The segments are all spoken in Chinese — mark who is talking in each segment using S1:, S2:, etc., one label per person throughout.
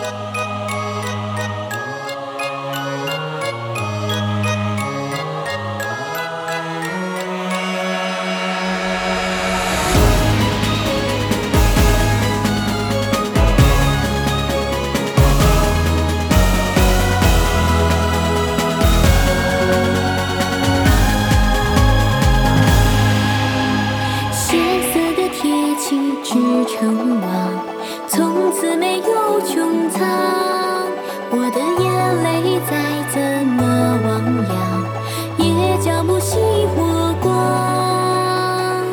S1: 成网，从此没有穹苍。我的眼泪再怎么汪洋，也浇不熄火光。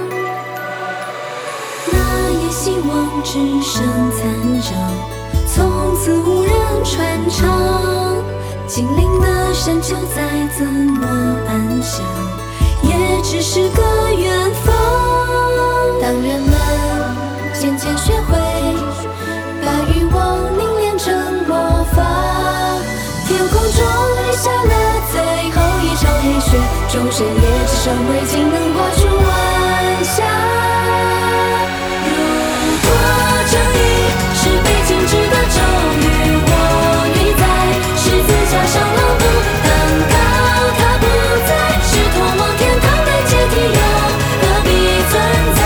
S1: 那夜希望只剩残章，从此无人传唱。精灵的山丘再怎么安详，也只是个远方。当人们渐渐学会把欲望凝练成魔法，天空中落下了最后一场黑雪，众神也只剩灰烬能画出晚霞。如果正义是被禁止的咒语，我愿意在十字架上朗读。蛋糕它不再是通往天堂的阶梯，又何必存在？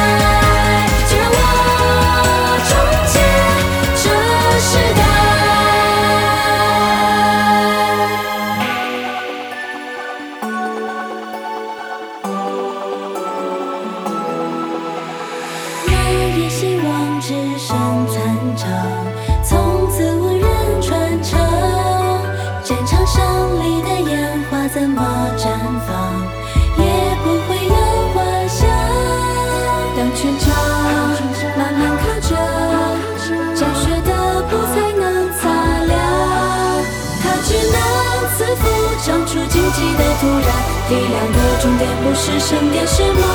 S1: 希望只剩残章，从此无人传唱。战场上里的烟花怎么绽放，也不会有花香。当全场慢慢靠着，沾血的布才能擦亮，它只能赐福，长出荆棘的土壤。力量的终点不是圣殿，是牧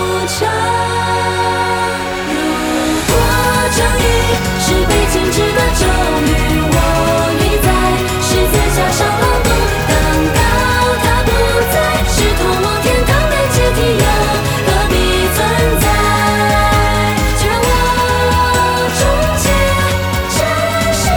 S1: 场。正义是被禁止的咒语，我愿意在十字架上朗读。蛋糕它不再是通往天堂的阶梯，又何必存在？就让我终结这时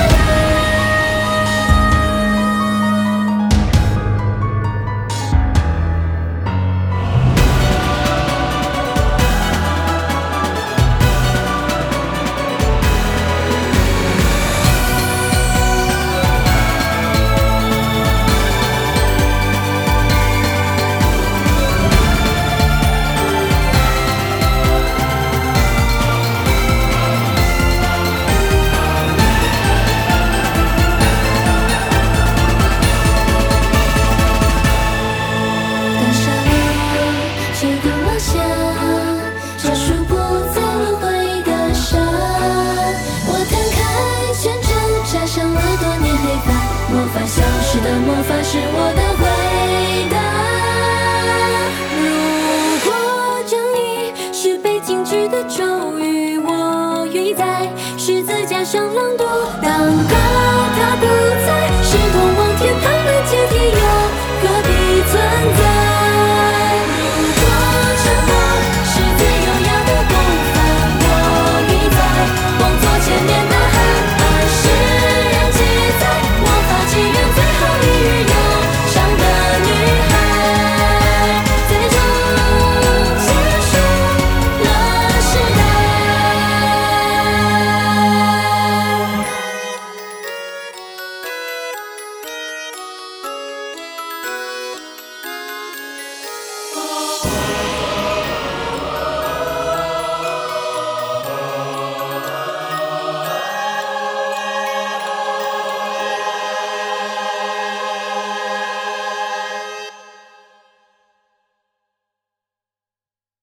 S1: 这树不再轮回的山，我摊开全真，扎上了多年黑发，魔法消失的魔法是我的回答。如果正义是被禁止的咒语，我愿意在十字架上朗读。蛋糕它不再